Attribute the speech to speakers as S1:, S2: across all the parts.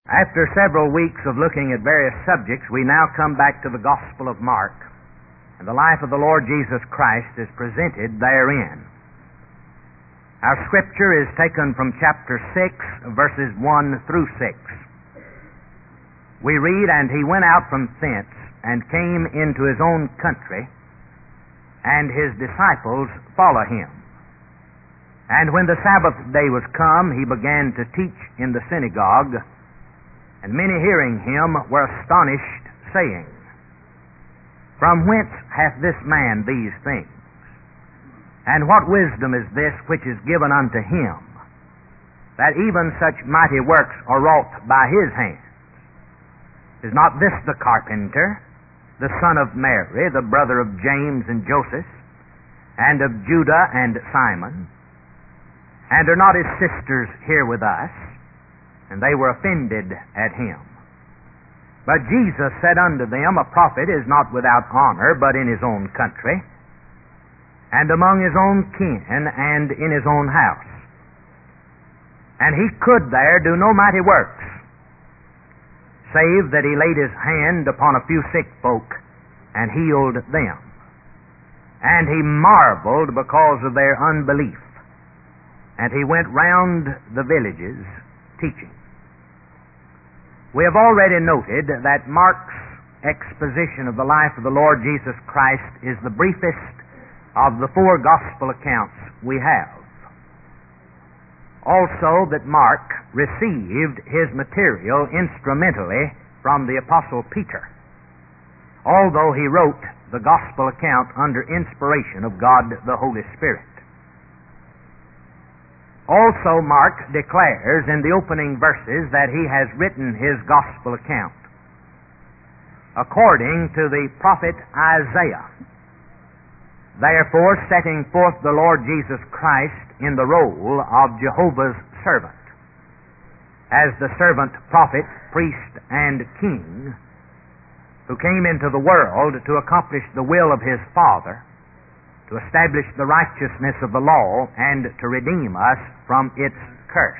S1: After several weeks of looking at various subjects, we now come back to the Gospel of Mark, and the life of the Lord Jesus Christ is presented therein. Our scripture is taken from chapter 6, verses 1 through 6. We read, "And he went out from thence, and came into his own country, and his disciples followed him. And when the Sabbath day was come, he began to teach in the synagogue, and many hearing him were astonished, saying, From whence hath this man these things? And what wisdom is this which is given unto him, that even such mighty works are wrought by his hands? Is not this the carpenter, the son of Mary, the brother of James and Joseph, and of Judah and Simon? And are not his sisters here with us? And they were offended at him. But Jesus said unto them, A prophet is not without honor, but in his own country, and among his own kin, and in his own house. And he could there do no mighty works, save that he laid his hand upon a few sick folk, and healed them. And he marveled because of their unbelief. And he went round the villages, teaching." We have already noted that Mark's exposition of the life of the Lord Jesus Christ is the briefest of the four gospel accounts we have. Also that Mark received his material instrumentally from the Apostle Peter, although he wrote the gospel account under inspiration of God the Holy Spirit. Also, Mark declares in the opening verses that he has written his gospel account according to the prophet Isaiah, therefore setting forth the Lord Jesus Christ in the role of Jehovah's servant, as the servant, prophet, priest, and king, who came into the world to accomplish the will of his Father, to establish the righteousness of the law, and to redeem us from its curse.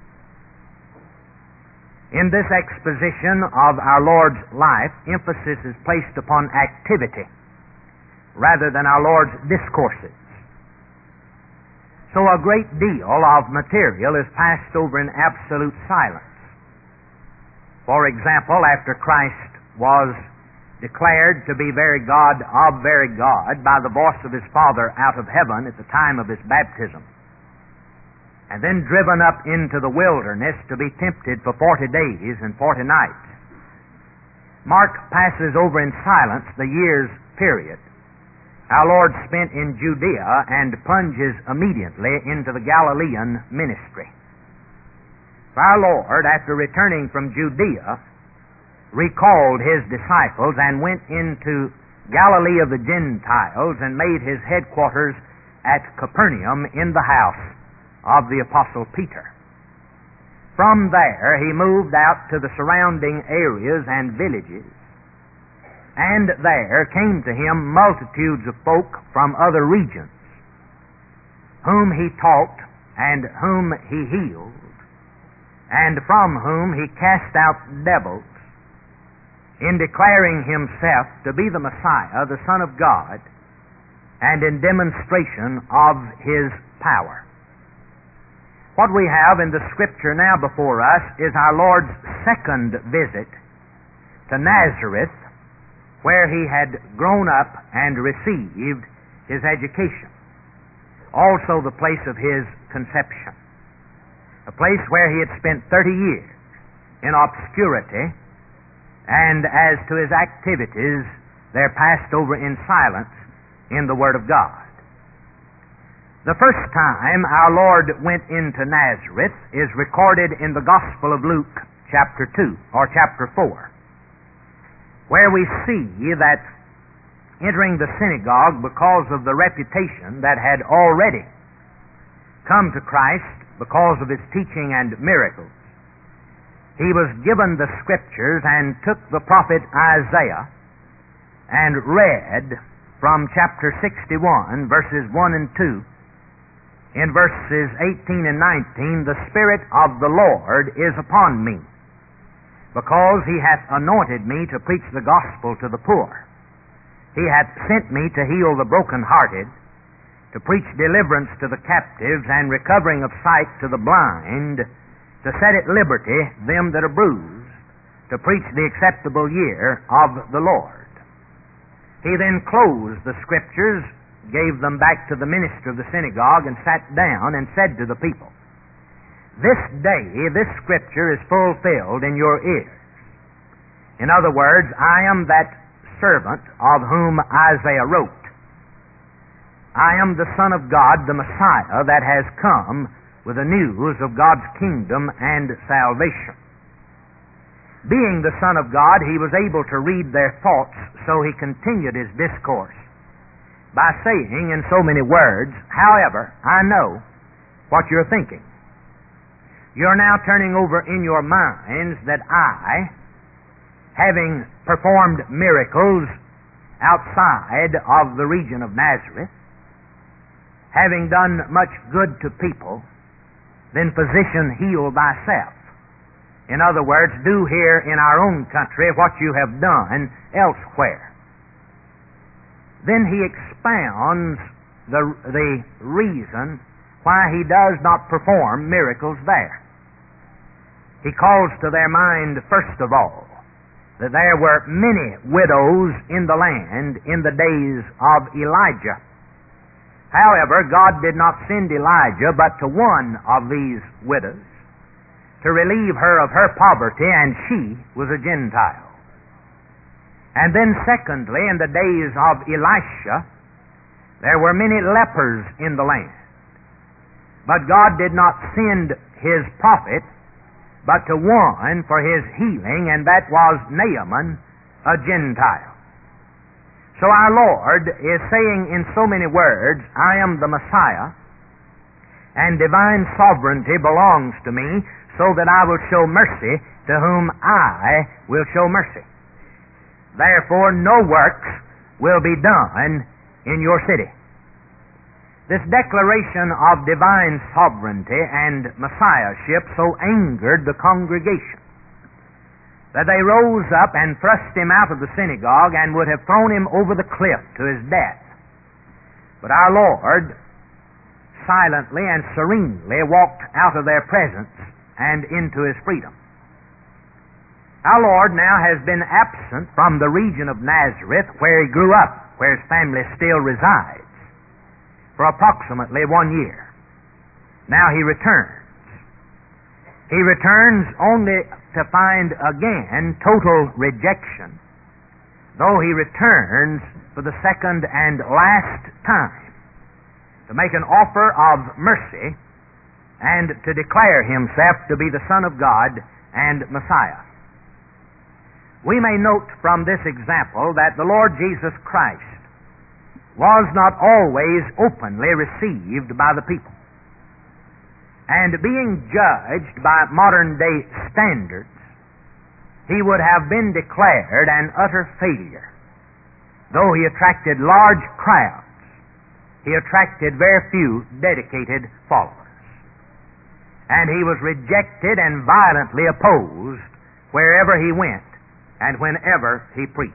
S1: In this exposition of our Lord's life, emphasis is placed upon activity rather than our Lord's discourses. So a great deal of material is passed over in absolute silence. For example, after Christ was declared to be very God of very God by the voice of his Father out of heaven at the time of his baptism, and then driven up into the wilderness to be tempted for 40 days and 40 nights, Mark passes over in silence the year's period our Lord spent in Judea and plunges immediately into the Galilean ministry. For our Lord, after returning from Judea, recalled his disciples and went into Galilee of the Gentiles and made his headquarters at Capernaum in the house of the Apostle Peter. From there he moved out to the surrounding areas and villages, and there came to him multitudes of folk from other regions, whom he taught and whom he healed, and from whom he cast out devils, in declaring himself to be the Messiah, the Son of God, and in demonstration of his power. What we have in the Scripture now before us is our Lord's second visit to Nazareth, where he had grown up and received his education. Also the place of his conception, a place where he had spent 30 years in obscurity, and as to his activities, they're passed over in silence in the Word of God. The first time our Lord went into Nazareth is recorded in the Gospel of Luke, chapter 2, or chapter 4, where we see that entering the synagogue because of the reputation that had already come to Christ because of his teaching and miracles, he was given the Scriptures and took the prophet Isaiah and read from chapter 61, verses 1 and 2. In verses 18 and 19, "The Spirit of the Lord is upon me, because he hath anointed me to preach the gospel to the poor. He hath sent me to heal the brokenhearted, to preach deliverance to the captives, and recovering of sight to the blind, to set at liberty them that are bruised, to preach the acceptable year of the Lord. He then closed the Scriptures, gave them back to the minister of the synagogue, and sat down and said to the people, "This day this Scripture is fulfilled in your ears." In other words, I am that servant of whom Isaiah wrote. I am the Son of God, the Messiah, that has come with the news of God's kingdom and salvation. Being the Son of God, he was able to read their thoughts, so he continued his discourse by saying in so many words, "However, I know what you're thinking. You're now turning over in your minds that I, having performed miracles outside of the region of Nazareth, having done much good to people, then physician, heal thyself. In other words, do here in our own country what you have done elsewhere." Then he expounds the reason why he does not perform miracles there. He calls to their mind, first of all, that there were many widows in the land in the days of Elijah. However, God did not send Elijah but to one of these widows to relieve her of her poverty, and she was a Gentile. And then secondly, in the days of Elisha, there were many lepers in the land. But God did not send his prophet but to one for his healing, and that was Naaman, a Gentile. So our Lord is saying in so many words, I am the Messiah, and divine sovereignty belongs to me, so that I will show mercy to whom I will show mercy. Therefore, no works will be done in your city. This declaration of divine sovereignty and messiahship so angered the congregation that they rose up and thrust him out of the synagogue and would have thrown him over the cliff to his death. But our Lord silently and serenely walked out of their presence and into his freedom. Our Lord now has been absent from the region of Nazareth, where he grew up, where his family still resides, for approximately 1 year. Now he returns. He returns only to find again total rejection, though he returns for the second and last time to make an offer of mercy and to declare himself to be the Son of God and Messiah. We may note from this example that the Lord Jesus Christ was not always openly received by the people. And being judged by modern day standards, he would have been declared an utter failure. Though he attracted large crowds, he attracted very few dedicated followers. And he was rejected and violently opposed wherever he went and whenever he preached.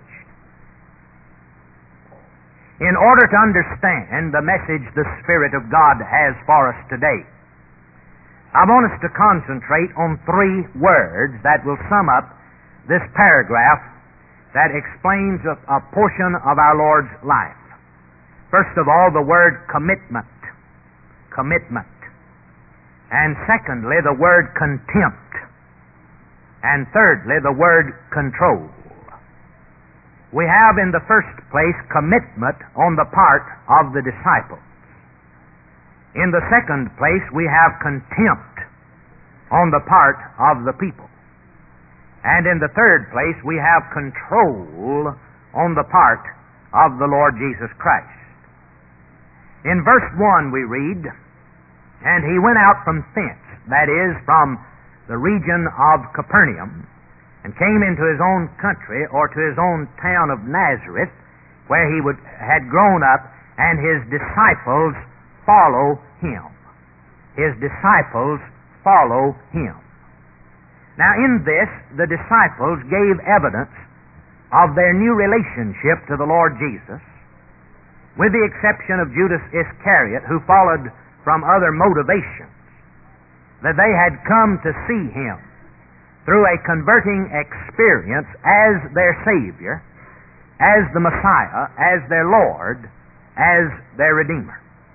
S1: In order to understand the message the Spirit of God has for us today, I want us to concentrate on 3 words that will sum up this paragraph that explains a portion of our Lord's life. First of all, the word commitment. Commitment. And secondly, the word contempt. And thirdly, the word control. We have in the first place commitment on the part of the disciples. In the second place, we have contempt on the part of the people. And in the third place, we have control on the part of the Lord Jesus Christ. In verse 1 we read, "And he went out from thence," that is, from the region of Capernaum, "and came into his own country," or to his own town of Nazareth, where he had grown up, and his disciples follow him. His disciples follow him. Now in this, the disciples gave evidence of their new relationship to the Lord Jesus, with the exception of Judas Iscariot, who followed from other motivations, that they had come to see Him through a converting experience as their Savior, as the Messiah, as their Lord, as their Redeemer.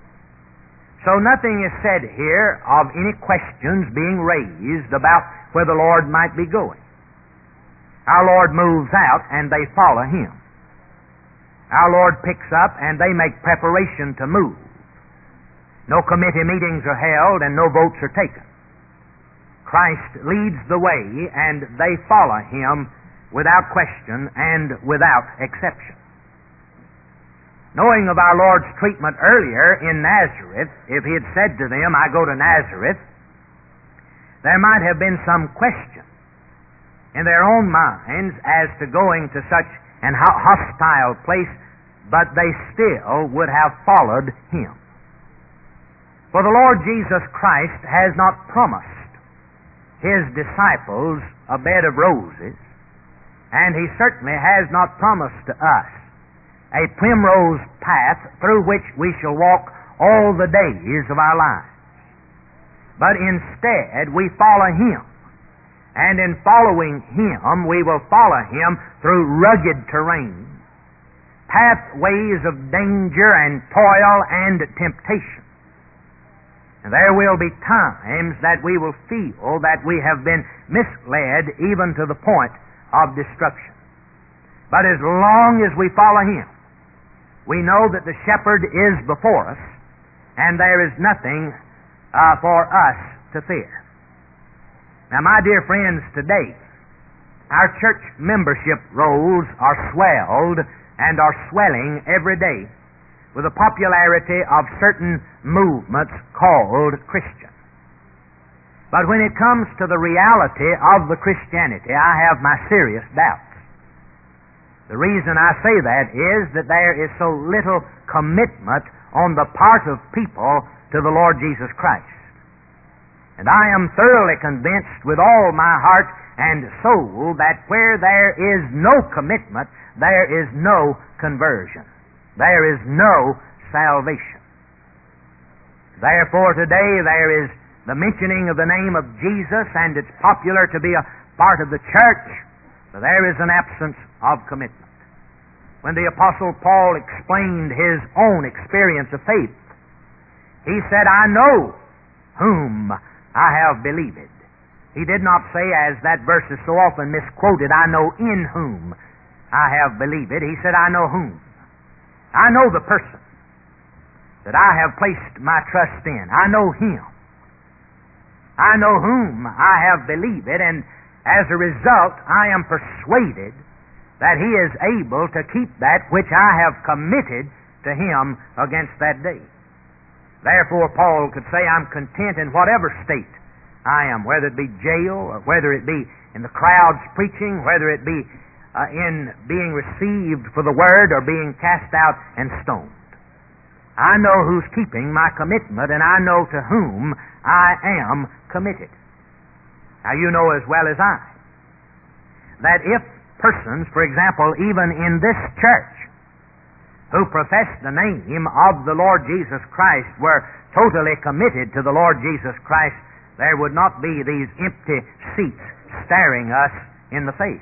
S1: So nothing is said here of any questions being raised about where the Lord might be going. Our Lord moves out and they follow Him. Our Lord picks up and they make preparation to move. No committee meetings are held and no votes are taken. Christ leads the way and they follow Him without question and without exception. Knowing of our Lord's treatment earlier in Nazareth, if He had said to them, "I go to Nazareth," there might have been some question in their own minds as to going to such an hostile place, but they still would have followed Him. For the Lord Jesus Christ has not promised His disciples a bed of roses, and He certainly has not promised to us a primrose path through which we shall walk all the days of our lives. But instead, we follow Him. And in following Him, we will follow Him through rugged terrain, pathways of danger and toil and temptation. And there will be times that we will feel that we have been misled even to the point of destruction. But as long as we follow Him, we know that the shepherd is before us, and there is nothing for us to fear. Now, my dear friends, today, our church membership rolls are swelled and are swelling every day with the popularity of certain movements called Christian. But when it comes to the reality of the Christianity, I have my serious doubts. The reason I say that is that there is so little commitment on the part of people to the Lord Jesus Christ. And I am thoroughly convinced with all my heart and soul that where there is no commitment, there is no conversion. There is no salvation. Therefore today there is the mentioning of the name of Jesus, and it's popular to be a part of the church, but there is an absence of commitment. When the Apostle Paul explained his own experience of faith, he said, "I know whom I have believed." He did not say, as that verse is so often misquoted, "I know in whom I have believed." He said, "I know whom." I know the person that I have placed my trust in. I know Him. I know whom I have believed, and as a result, I am persuaded that He is able to keep that which I have committed to Him against that day. Therefore, Paul could say, "I'm content in whatever state I am, whether it be jail, or whether it be in the crowds preaching, whether it be in being received for the Word, or being cast out and stoned. I know who's keeping my commitment, and I know to whom I am committed." Now, you know as well as I that if persons, for example, even in this church, who profess the name of the Lord Jesus Christ, were totally committed to the Lord Jesus Christ, there would not be these empty seats staring us in the face.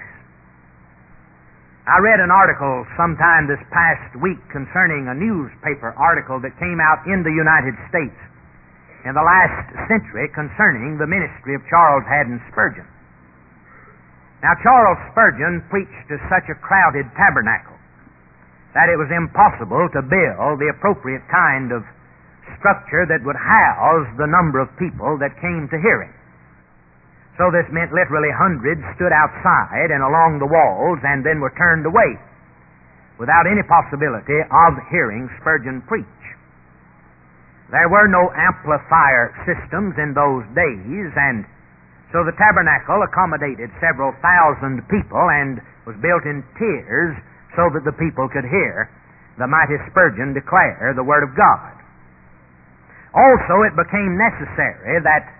S1: I read an article sometime this past week concerning a newspaper article that came out in the United States in the last century concerning the ministry of Charles Haddon Spurgeon. Now, Charles Spurgeon preached to such a crowded tabernacle that it was impossible to build the appropriate kind of structure that would house the number of people that came to hear him. So this meant literally hundreds stood outside and along the walls and then were turned away without any possibility of hearing Spurgeon preach. There were no amplifier systems in those days, and so the tabernacle accommodated several thousand people and was built in tiers so that the people could hear the mighty Spurgeon declare the Word of God. Also, it became necessary that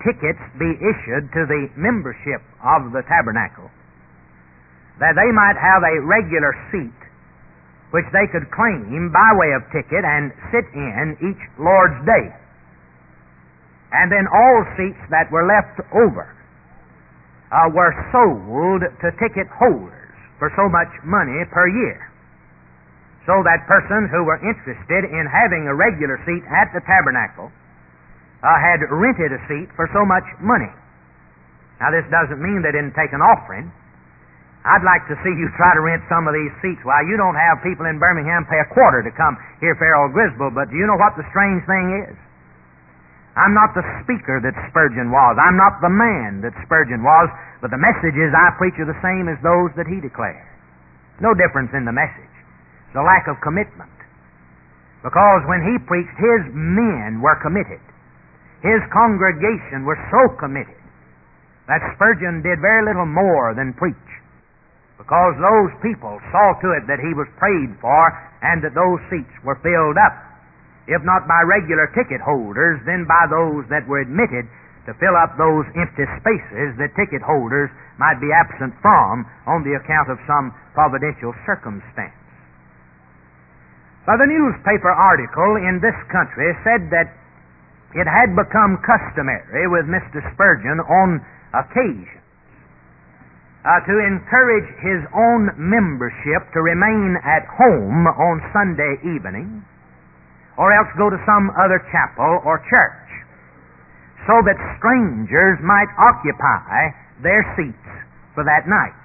S1: tickets be issued to the membership of the tabernacle, that they might have a regular seat which they could claim by way of ticket and sit in each Lord's Day. And then all seats that were left over were sold to ticket holders for so much money per year. So that persons who were interested in having a regular seat at the tabernacle had rented a seat for so much money. Now this doesn't mean they didn't take an offering. I'd like to see you try to rent some of these seats. Why, you don't have people in Birmingham pay a quarter to come hear Farrell Griswold, but do you know what the strange thing is? I'm not the speaker that Spurgeon was. I'm not the man that Spurgeon was, but the messages I preach are the same as those that he declared. No difference in the message. It's a lack of commitment. Because when he preached, his men were committed. His congregation were so committed that Spurgeon did very little more than preach. Because those people saw to it that he was prayed for and that those seats were filled up, if not by regular ticket holders, then by those that were admitted to fill up those empty spaces that ticket holders might be absent from on the account of some providential circumstance. Now, the newspaper article in this country said that it had become customary with Mr. Spurgeon on occasion to encourage his own membership to remain at home on Sunday evening, or else go to some other chapel or church, so that strangers might occupy their seats for that night.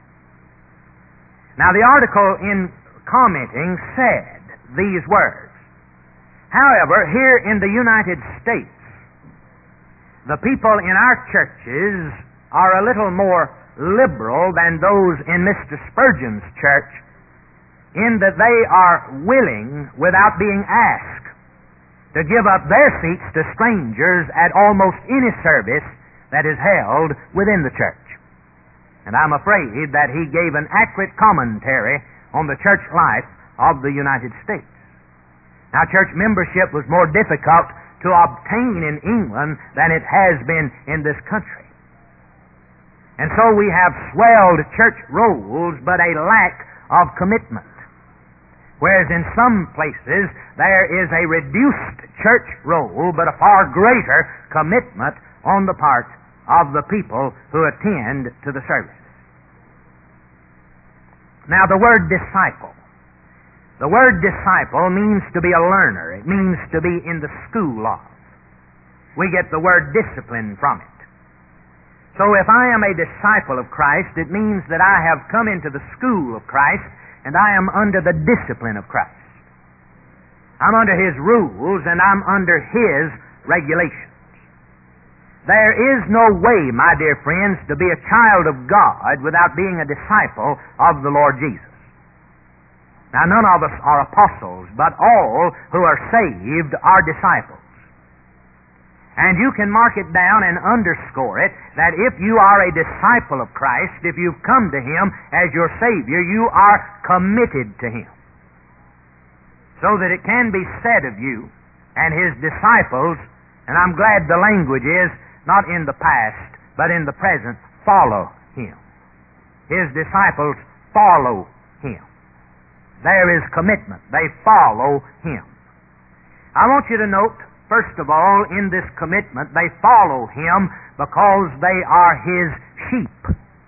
S1: Now, the article in commenting said these words: however, here in the United States, the people in our churches are a little more liberal than those in Mr. Spurgeon's church, in that they are willing, without being asked, to give up their seats to strangers at almost any service that is held within the church. And I'm afraid that he gave an accurate commentary on the church life of the United States. Now, church membership was more difficult to obtain in England than it has been in this country. And so we have swelled church rolls, but a lack of commitment. Whereas in some places there is a reduced church roll, but a far greater commitment on the part of the people who attend to the service. Now, the word disciple. The word disciple means to be a learner. It means to be in the school of. We get the word discipline from it. So if I am a disciple of Christ, it means that I have come into the school of Christ and I am under the discipline of Christ. I'm under His rules and I'm under His regulations. There is no way, my dear friends, to be a child of God without being a disciple of the Lord Jesus. Now, none of us are apostles, but all who are saved are disciples. And you can mark it down and underscore it that if you are a disciple of Christ, if you've come to Him as your Savior, you are committed to Him. So that it can be said of you and His disciples, and I'm glad the language is not in the past, but in the present, follow Him. His disciples follow Him. There is commitment. They follow Him. I want you to note, first of all, in this commitment, they follow Him because they are His sheep.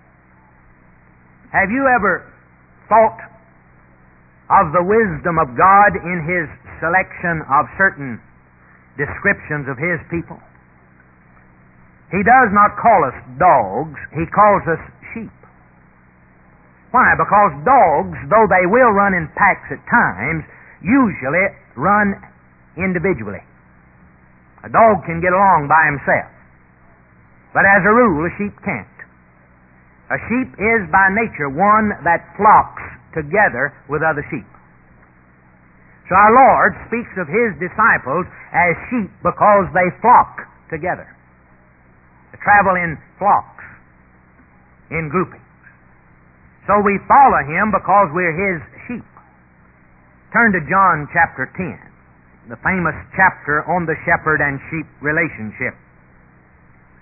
S1: Have you ever thought of the wisdom of God in His selection of certain descriptions of His people? He does not call us dogs, He calls us sheep. Why? Because dogs, though they will run in packs at times, usually run individually. A dog can get along by himself. But as a rule, a sheep can't. A sheep is by nature one that flocks together with other sheep. So our Lord speaks of His disciples as sheep because they flock together. They travel in flocks, in groupings. So we follow Him because we're His sheep. Turn to John chapter 10. The famous chapter on the shepherd and sheep relationship.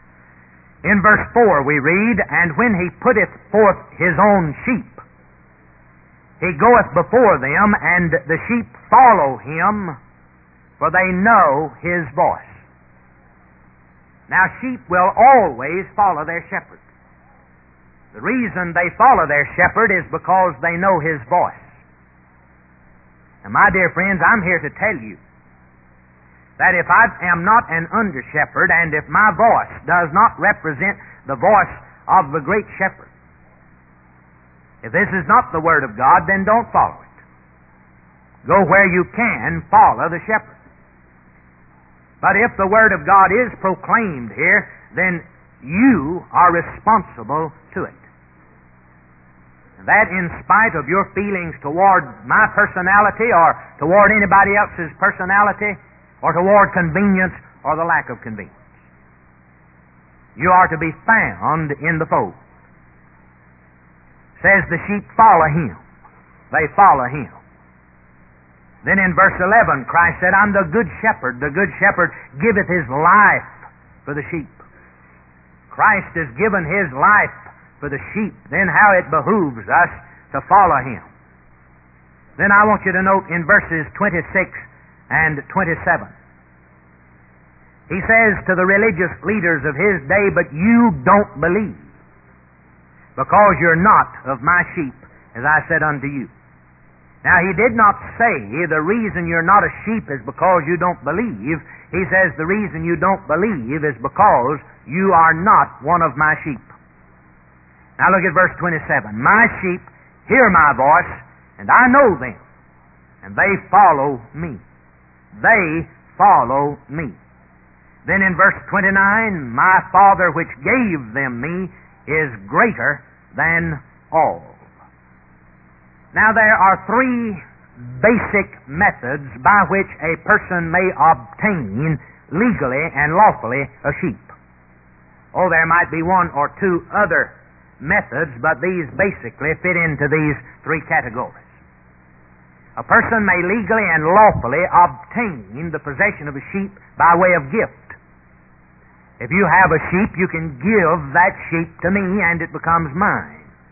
S1: In verse 4 we read, "And when he putteth forth his own sheep, he goeth before them, and the sheep follow him, for they know his voice." Now sheep will always follow their shepherd. The reason they follow their shepherd is because they know his voice. And my dear friends, I'm here to tell you that if I am not an under shepherd, and if my voice does not represent the voice of the great shepherd, if this is not the Word of God, then don't follow it. Go where you can follow the shepherd. But if the Word of God is proclaimed here, then you are responsible to it. And that in spite of your feelings toward my personality or toward anybody else's personality or toward convenience or the lack of convenience. You are to be found in the fold. It says the sheep follow him. They follow him. Then in verse 11, Christ said, "I'm the good shepherd. The good shepherd giveth his life for the sheep." Christ has given his life for the sheep. Then how it behooves us to follow him. Then I want you to note in verses 26 and 27. He says to the religious leaders of his day, "But you don't believe, because you're not of my sheep, as I said unto you." Now, he did not say the reason you're not a sheep is because you don't believe. He says the reason you don't believe is because you are not one of my sheep. Now look at verse 27. "My sheep hear my voice, and I know them, and they follow me." They follow me. Then in verse 29, "My Father which gave them me is greater than all." Now there are three basic methods by which a person may obtain legally and lawfully a sheep. Oh, there might be one or two other methods, but these basically fit into these three categories. A person may legally and lawfully obtain the possession of a sheep by way of gift. If you have a sheep, you can give that sheep to me and it becomes mine.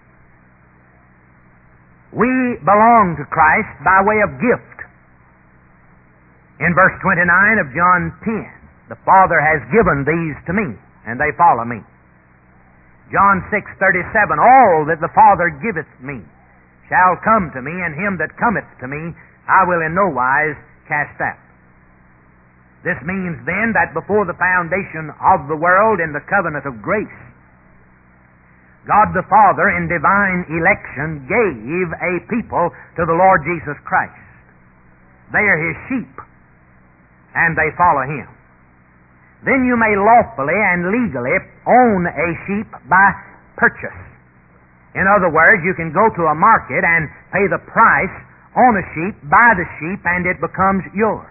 S1: We belong to Christ by way of gift. In verse 29 of John 10, "The Father has given these to me, and they follow me." John 6:37, "All that the Father giveth me shall come to me, and him that cometh to me I will in no wise cast out." This means then that before the foundation of the world in the covenant of grace, God the Father in divine election gave a people to the Lord Jesus Christ. They are his sheep, and they follow him. Then you may lawfully and legally own a sheep by purchase. In other words, you can go to a market and pay the price on a sheep, buy the sheep, and it becomes yours.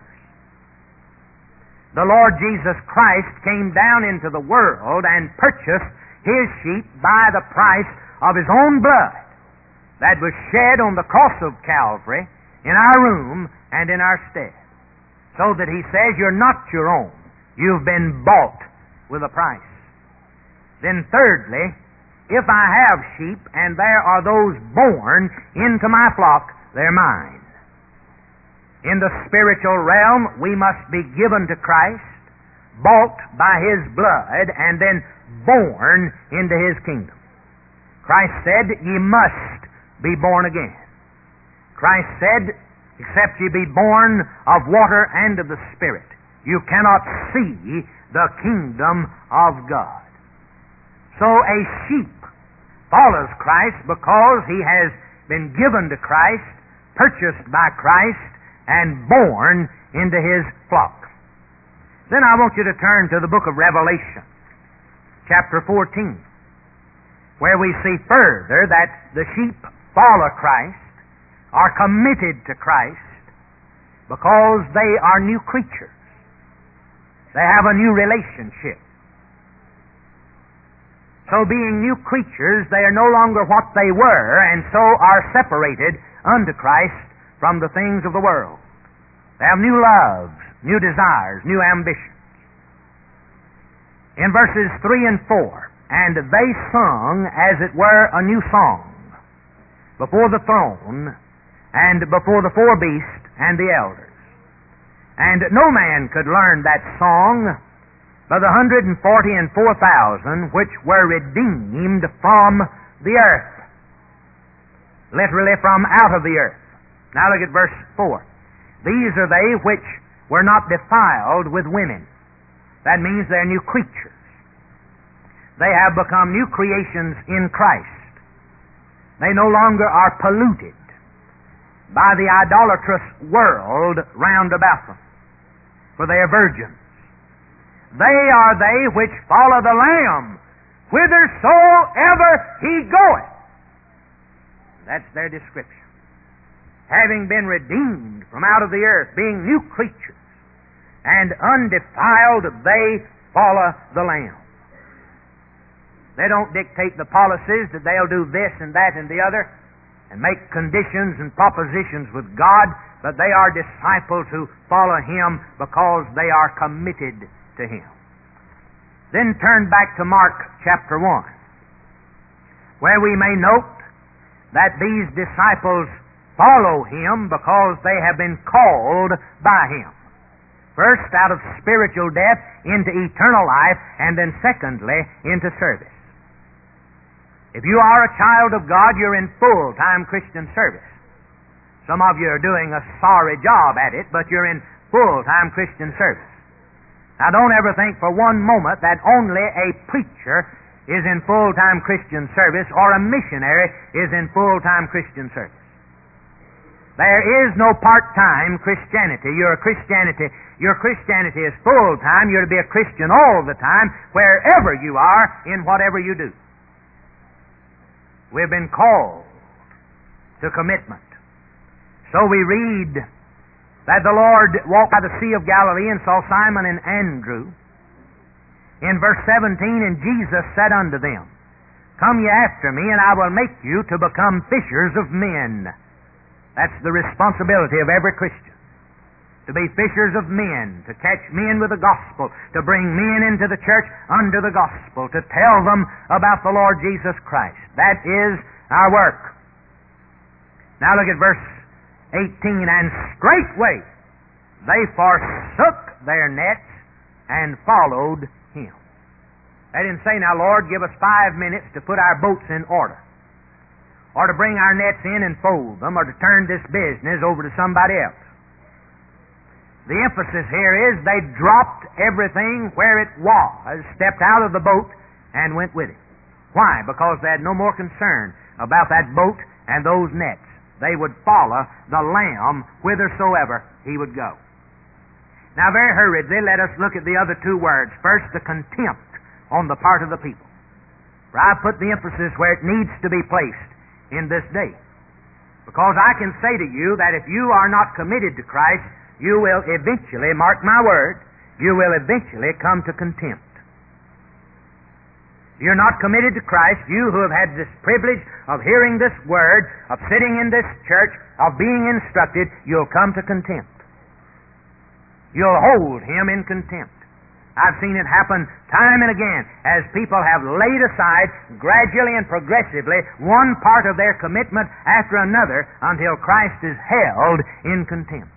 S1: The Lord Jesus Christ came down into the world and purchased his sheep by the price of his own blood that was shed on the cross of Calvary in our room and in our stead. So that he says you're not your own. You've been bought with a price. Then thirdly, if I have sheep and there are those born into my flock, they're mine. In the spiritual realm, we must be given to Christ, bought by his blood, and then born into his kingdom. Christ said, "Ye must be born again." Christ said, "Except ye be born of water and of the Spirit, you cannot see the kingdom of God." So a sheep follows Christ because he has been given to Christ, purchased by Christ, and born into his flock. Then I want you to turn to the book of Revelation, chapter 14, where we see further that the sheep follow Christ, are committed to Christ, because they are new creatures. They have a new relationship. So being new creatures, they are no longer what they were, and so are separated unto Christ from the things of the world. They have new loves, new desires, new ambitions. In verses 3 and 4, And they sung, as it were, a new song before the throne and before the four beasts and the elders. And no man could learn that song but the 144,000 which were redeemed from the earth. Literally from out of the earth. Now look at verse 4. These are they which were not defiled with women. That means they're new creatures. They have become new creations in Christ. They no longer are polluted by the idolatrous world round about them, for they are virgins. They are they which follow the Lamb whithersoever he goeth. That's their description. Having been redeemed from out of the earth, being new creatures, and undefiled, they follow the Lamb. They don't dictate the policies that they'll do this and that and the other and make conditions and propositions with God, but they are disciples who follow Him because they are committed to Him. Then turn back to Mark chapter 1, where we may note that these disciples follow Him because they have been called by Him. First, out of spiritual death into eternal life, and then secondly, into service. If you are a child of God, you're in full-time Christian service. Some of you are doing a sorry job at it, but you're in full-time Christian service. Now don't ever think for one moment that only a preacher is in full-time Christian service or a missionary is in full-time Christian service. There is no part-time Christianity. Your Christianity is full-time. You're to be a Christian all the time, wherever you are, in whatever you do. We've been called to commitment. So we read that the Lord walked by the Sea of Galilee and saw Simon and Andrew. In verse 17, and Jesus said unto them, Come ye after me, and I will make you to become fishers of men. That's the responsibility of every Christian. To be fishers of men, to catch men with the gospel, to bring men into the church under the gospel, to tell them about the Lord Jesus Christ. That is our work. Now look at verse 18. And straightway they forsook their nets and followed Him. They didn't say, Now Lord, give us 5 minutes to put our boats in order, or to bring our nets in and fold them, or to turn this business over to somebody else. The emphasis here is they dropped everything where it was, stepped out of the boat, and went with it. Why? Because they had no more concern about that boat and those nets. They would follow the Lamb whithersoever He would go. Now, very hurriedly, let us look at the other two words. First, the contempt on the part of the people. For I've put the emphasis where it needs to be placed in this day. Because I can say to you that if you are not committed to Christ, you will eventually, mark my word, you will eventually come to contempt. If you're not committed to Christ, you who have had this privilege of hearing this word, of sitting in this church, of being instructed, you'll come to contempt. You'll hold Him in contempt. I've seen it happen time and again as people have laid aside gradually and progressively one part of their commitment after another until Christ is held in contempt.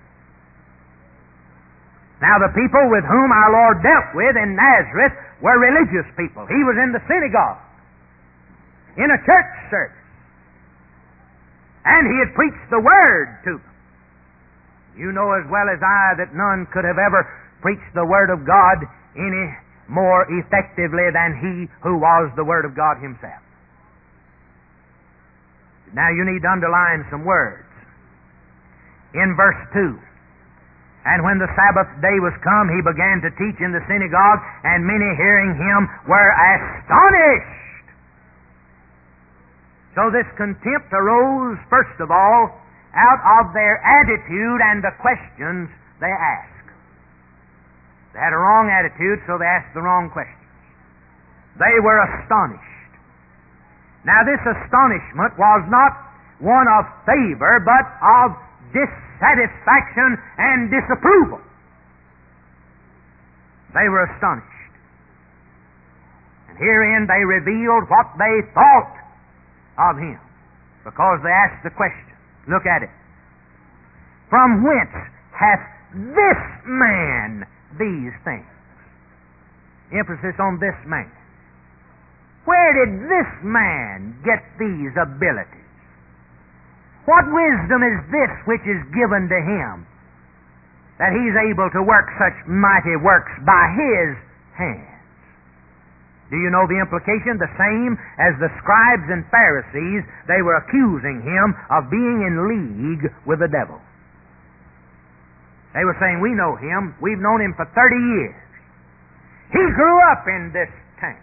S1: Now, the people with whom our Lord dealt with in Nazareth were religious people. He was in the synagogue, in a church service, and He had preached the Word to them. You know as well as I that none could have ever preached the Word of God any more effectively than He who was the Word of God Himself. Now you need to underline some words. In verse 2, And when the Sabbath day was come, He began to teach in the synagogue, and many hearing Him were astonished. So this contempt arose, first of all, out of their attitude and the questions they asked. They had a wrong attitude, so they asked the wrong questions. They were astonished. Now this astonishment was not one of favor, but of dissatisfaction and disapproval. They were astonished. And Herein they revealed what they thought of him, because they asked the question. Look at it. From whence hath this man these things? Emphasis on this man. Where did this man get these abilities? What wisdom is this which is given to him, that he's able to work such mighty works by his hands? Do you know the implication? The same as the scribes and Pharisees, they were accusing him of being in league with the devil. They were saying, we know him. We've known him for 30 years. He grew up in this town.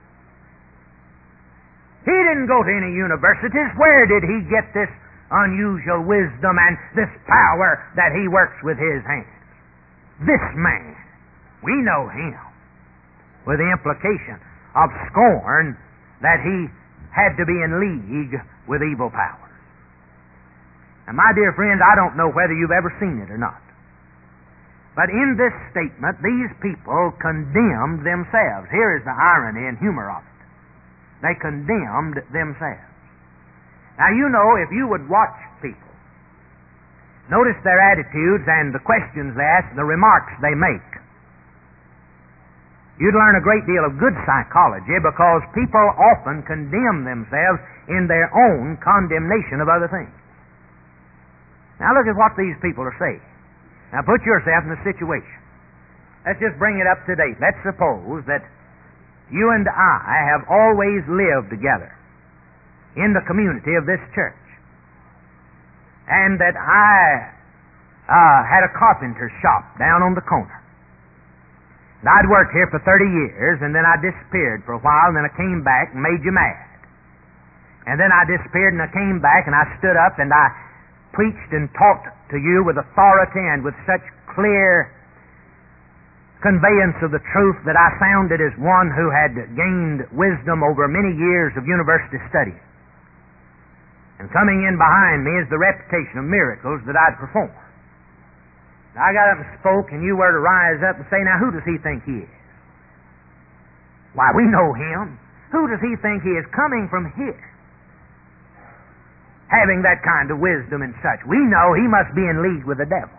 S1: He didn't go to any universities. Where did he get this unusual wisdom and this power that he works with his hands? This man, we know him. With the implication of scorn that he had to be in league with evil powers. And my dear friends, I don't know whether you've ever seen it or not, but in this statement, these people condemned themselves. Here is the irony and humor of it. They condemned themselves. Now, you know, if you would watch people, notice their attitudes and the questions they ask, the remarks they make, you'd learn a great deal of good psychology, because people often condemn themselves in their own condemnation of other things. Now look at what these people are saying. Now put yourself in the situation. Let's just bring it up to date. Let's suppose that you and I have always lived together in the community of this church, and that I had a carpenter's shop down on the corner. And I'd worked here for 30 years, and then I disappeared for a while, and then I came back and made you mad. And then I disappeared, and I came back, and I stood up, and I preached and talked to you with authority and with such clear conveyance of the truth that I sounded as one who had gained wisdom over many years of university study. And coming in behind me is the reputation of miracles that I'd performed. I got up and spoke, and you were to rise up and say, now who does he think he is? Why, we know him. Who does he think he is, coming from here, having that kind of wisdom and such? We know he must be in league with the devil.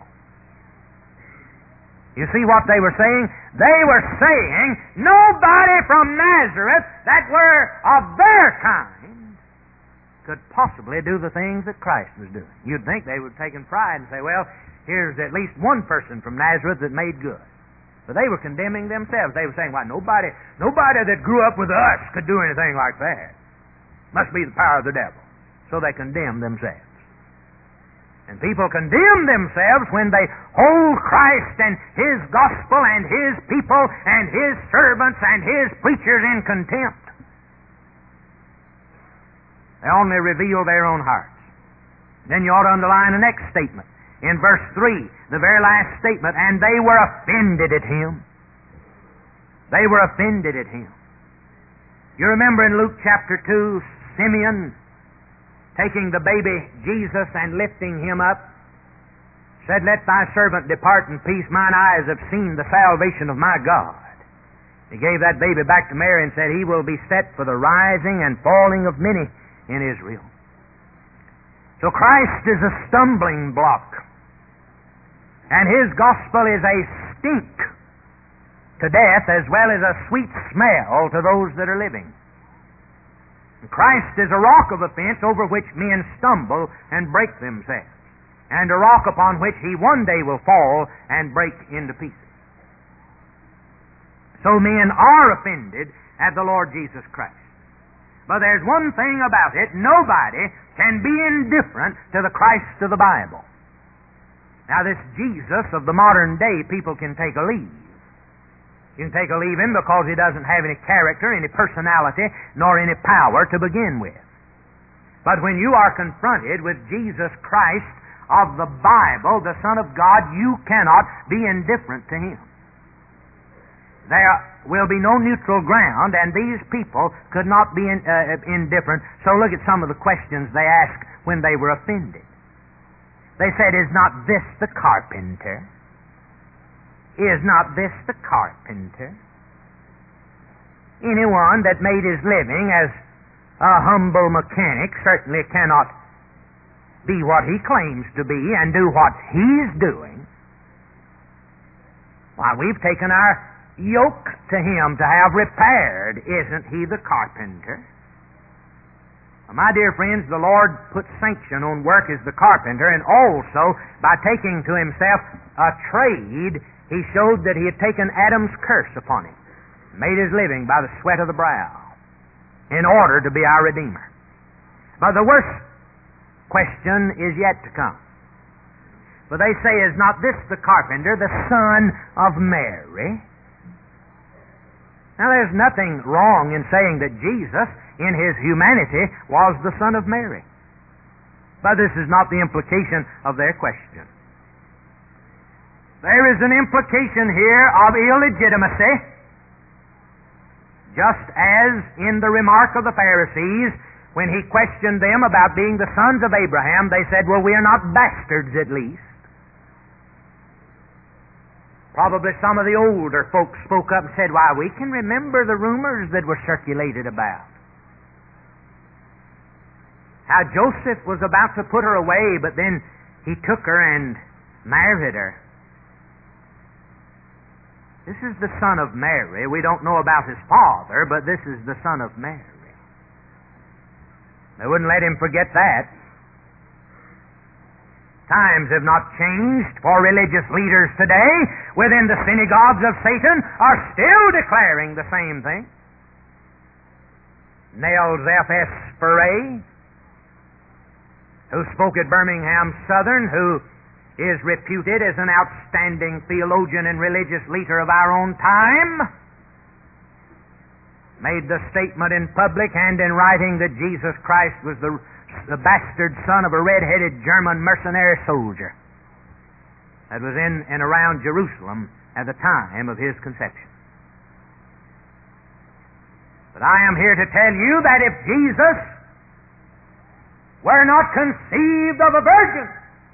S1: You see what they were saying? They were saying nobody from Nazareth that were of their kind could possibly do the things that Christ was doing. You'd think they would take pride and say, well, here's at least one person from Nazareth that made good. But they were condemning themselves. They were saying, why, nobody that grew up with us could do anything like that. Must be the power of the devil. So they condemned themselves. And people condemn themselves when they hold Christ and His gospel and His people and His servants and His preachers in contempt. They only reveal their own hearts. Then you ought to underline the next statement. In verse 3, the very last statement, and they were offended at him. They were offended at him. You remember in Luke chapter 2, Simeon taking the baby Jesus and lifting him up, said, let thy servant depart in peace, mine eyes have seen the salvation of my God. He gave that baby back to Mary and said, he will be set for the rising and falling of many in Israel. So Christ is a stumbling block. And His gospel is a stink to death as well as a sweet smell to those that are living. And Christ is a rock of offense over which men stumble and break themselves, and a rock upon which He one day will fall and break into pieces. So men are offended at the Lord Jesus Christ. But there's one thing about it, nobody can be indifferent to the Christ of the Bible. Now, this Jesus of the modern day, people can take a leave. You can take a leave Him because He doesn't have any character, any personality, nor any power to begin with. But when you are confronted with Jesus Christ of the Bible, the Son of God, you cannot be indifferent to Him. There will be no neutral ground, and these people could not be indifferent. So look at some of the questions they asked when they were offended. They said, is not this the carpenter? Is not this the carpenter? anyone that made his living as a humble mechanic certainly cannot be what he claims to be and do what he's doing. Why, we've taken our yoke to him to have repaired. Isn't he the carpenter? My dear friends, the Lord put sanction on work as the carpenter, and also by taking to himself a trade, he showed that he had taken Adam's curse upon him, made his living by the sweat of the brow, in order to be our Redeemer. But the worst question is yet to come. For they say, is not this the carpenter, the son of Mary? Now there's nothing wrong in saying that Jesus, in his humanity, was the son of Mary. But this is not the implication of their question. There is an implication here of illegitimacy, just as in the remark of the Pharisees, when he questioned them about being the sons of Abraham, they said, well, we are not bastards at least. Probably some of the older folks spoke up and said, why, we can remember the rumors that were circulated about how Joseph was about to put her away, but then he took her and married her. This is the son of Mary. We don't know about his father, but this is the son of Mary. They wouldn't let him forget that. Times have not changed, for religious leaders today within the synagogues of Satan are still declaring the same thing. Nels F.S. Spurray, who spoke at Birmingham Southern, who is reputed as an outstanding theologian and religious leader of our own time, made the statement in public and in writing that Jesus Christ was the bastard son of a red-headed German mercenary soldier that was in and around Jerusalem at the time of his conception. But I am here to tell you that if Jesus were not conceived of a virgin,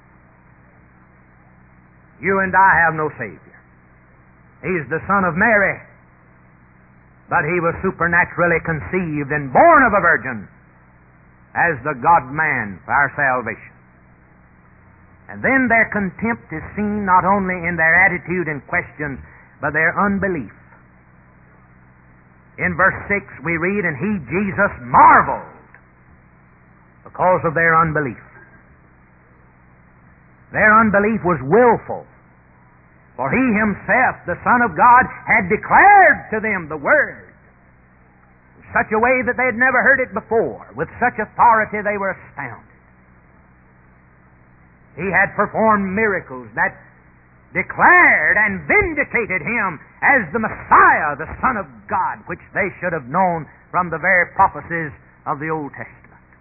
S1: you and I have no Savior. He's the son of Mary, but he was supernaturally conceived and born of a virgin as the God-man for our salvation. And then their contempt is seen not only in their attitude and questions, but their unbelief. In verse 6 we read, and he, Jesus, marveled because of their unbelief. Their unbelief was willful, for he himself, the Son of God, had declared to them the Word in such a way that they had never heard it before. With such authority they were astounded. He had performed miracles that declared and vindicated him as the Messiah, the Son of God, which they should have known from the very prophecies of the Old Testament.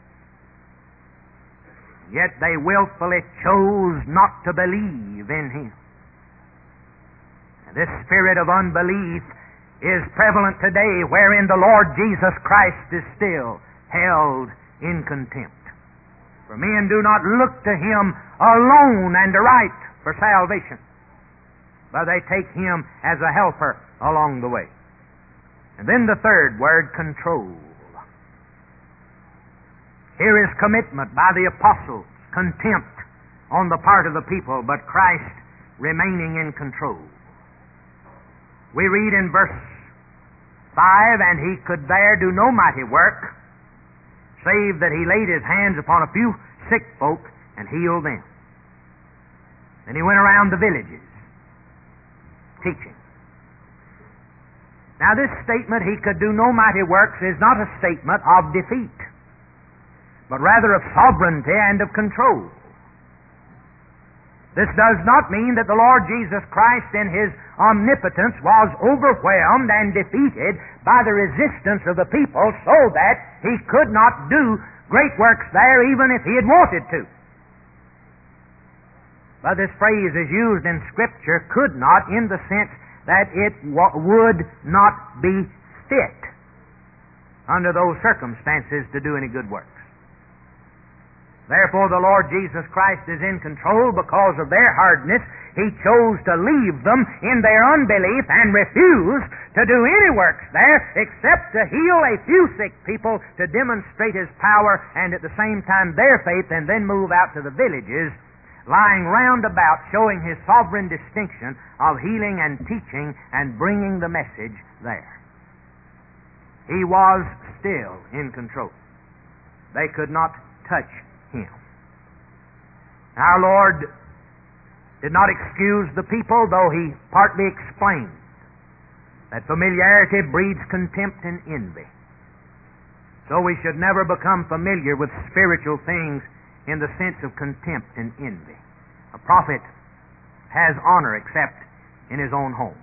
S1: Yet they willfully chose not to believe in him. And this spirit of unbelief is prevalent today, wherein the Lord Jesus Christ is still held in contempt. For men do not look to him alone and aright for salvation, but they take him as a helper along the way. And then the third word, control. Here is commitment by the apostles, contempt on the part of the people, but Christ remaining in control. We read in verse 5, and he could there do no mighty work, save that he laid his hands upon a few sick folk and healed them. Then he went around the villages, teaching. Now this statement, he could do no mighty works, is not a statement of defeat, but rather of sovereignty and of control. This does not mean that the Lord Jesus Christ in his omnipotence was overwhelmed and defeated by the resistance of the people so that he could not do great works there even if he had wanted to. But this phrase is used in Scripture, could not, in the sense that it would not be fit under those circumstances to do any good works. Therefore the Lord Jesus Christ is in control because of their hardness. He chose to leave them in their unbelief and refuse to do any works there except to heal a few sick people to demonstrate His power and at the same time their faith, and then move out to the villages lying round about showing His sovereign distinction of healing and teaching and bringing the message there. He was still in control. They could not touch Him. Our Lord did not excuse the people, though He partly explained that familiarity breeds contempt and envy. So we should never become familiar with spiritual things in the sense of contempt and envy. A prophet has honor except in his own home.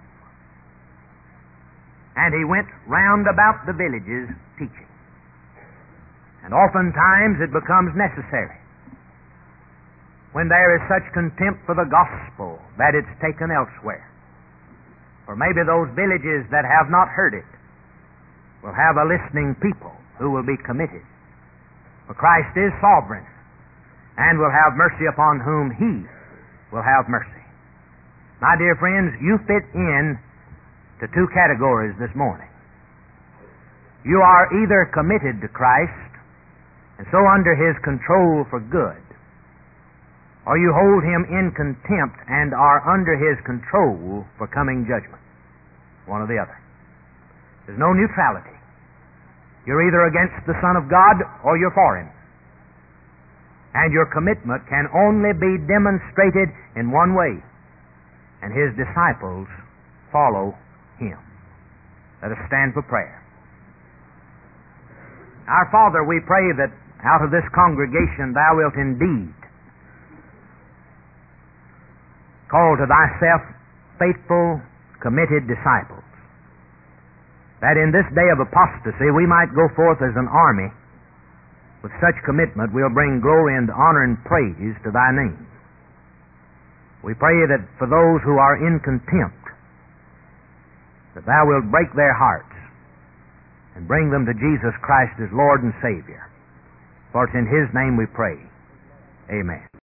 S1: And he went round about the villages teaching. And oftentimes it becomes necessary when there is such contempt for the gospel that it's taken elsewhere. Or maybe those villages that have not heard it will have a listening people who will be committed. For Christ is sovereign and will have mercy upon whom He will have mercy. My dear friends, you fit in to two categories this morning. You are either committed to Christ and so under His control for good, or you hold Him in contempt and are under His control for coming judgment. One or the other. There's no neutrality. You're either against the Son of God or you're for Him. And your commitment can only be demonstrated in one way, and His disciples follow Him. Let us stand for prayer. Our Father, we pray that out of this congregation Thou wilt indeed call to Thyself faithful, committed disciples, that in this day of apostasy we might go forth as an army. With such commitment we'll bring glory and honor and praise to Thy name. We pray that for those who are in contempt, that Thou wilt break their hearts and bring them to Jesus Christ as Lord and Savior. For it's in His name we pray. Amen.